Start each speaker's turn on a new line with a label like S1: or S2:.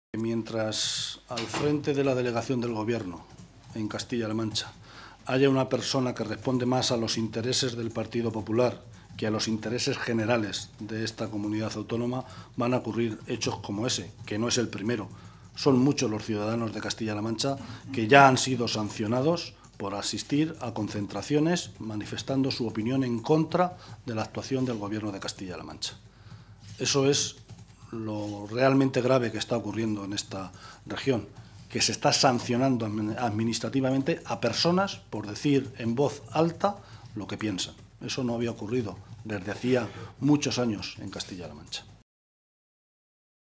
S1: Mientras al frente de la delegación del Gobierno en Castilla-La Mancha haya una persona que responde más a los intereses del Partido Popular que a los intereses generales de esta comunidad autónoma, van a ocurrir hechos como ese, que no es el primero. Son muchos los ciudadanos de Castilla-La Mancha que ya han sido sancionados por asistir a concentraciones manifestando su opinión en contra de la actuación del Gobierno de Castilla-La Mancha. Eso es lo realmente grave que está ocurriendo en esta región, que se está sancionando administrativamente a personas por decir en voz alta lo que piensan. Eso no había ocurrido desde hacía muchos años en Castilla-La Mancha.